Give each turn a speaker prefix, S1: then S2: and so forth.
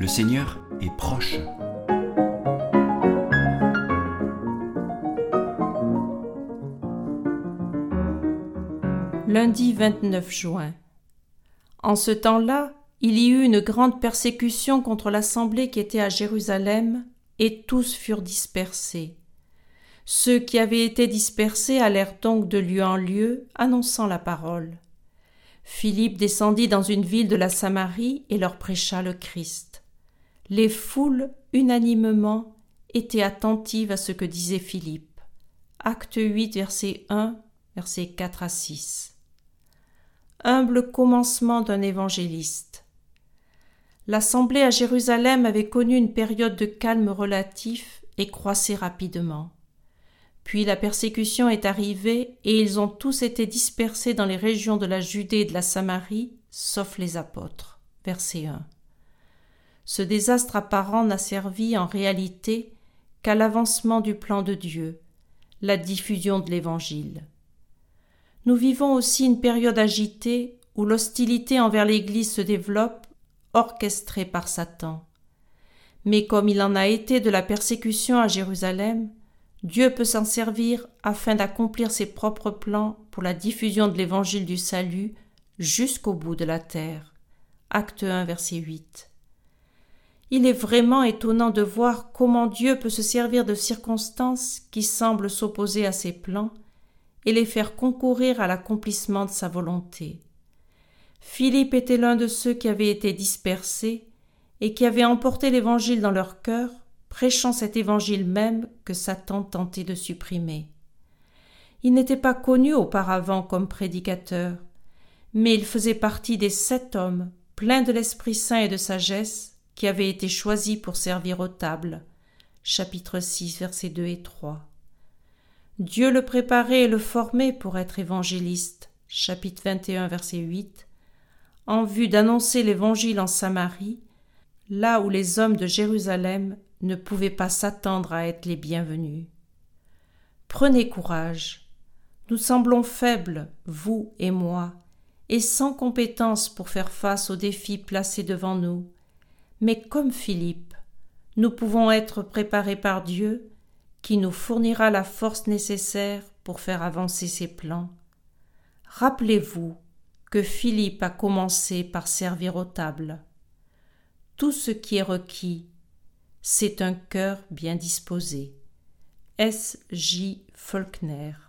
S1: Le Seigneur est proche.
S2: Lundi 29 juin. En ce temps-là, il y eut une grande persécution contre l'assemblée qui était à Jérusalem, et tous furent dispersés. Ceux qui avaient été dispersés allèrent donc de lieu en lieu, annonçant la parole. Philippe descendit dans une ville de la Samarie et leur prêcha le Christ. Les foules, unanimement, étaient attentives à ce que disait Philippe. Acte 8, verset 1, versets 4 à 6. Humble commencement d'un évangéliste. L'assemblée à Jérusalem avait connu une période de calme relatif et croissait rapidement. Puis la persécution est arrivée et ils ont tous été dispersés dans les régions de la Judée et de la Samarie, sauf les apôtres. Verset 1. Ce désastre apparent n'a servi en réalité qu'à l'avancement du plan de Dieu, la diffusion de l'Évangile. Nous vivons aussi une période agitée où l'hostilité envers l'Église se développe, orchestrée par Satan. Mais comme il en a été de la persécution à Jérusalem, Dieu peut s'en servir afin d'accomplir ses propres plans pour la diffusion de l'Évangile du salut jusqu'au bout de la terre. Acte 1, verset 8. Il est vraiment étonnant de voir comment Dieu peut se servir de circonstances qui semblent s'opposer à ses plans et les faire concourir à l'accomplissement de sa volonté. Philippe était l'un de ceux qui avaient été dispersés et qui avaient emporté l'Évangile dans leur cœur, prêchant cet Évangile même que Satan tentait de supprimer. Il n'était pas connu auparavant comme prédicateur, mais il faisait partie des 7 hommes, pleins de l'Esprit Saint et de sagesse, qui avaient été choisis pour servir aux tables. Chapitre 6, versets 2 et 3. Dieu le préparait et le formait pour être évangéliste. Chapitre 21, verset 8. En vue d'annoncer l'Évangile en Samarie, là où les hommes de Jérusalem ne pouvaient pas s'attendre à être les bienvenus. Prenez courage. Nous semblons faibles, vous et moi, et sans compétence pour faire face aux défis placés devant nous. Mais comme Philippe, nous pouvons être préparés par Dieu, qui nous fournira la force nécessaire pour faire avancer ses plans. Rappelez-vous que Philippe a commencé par servir aux tables. Tout ce qui est requis, c'est un cœur bien disposé. S. J. Faulkner.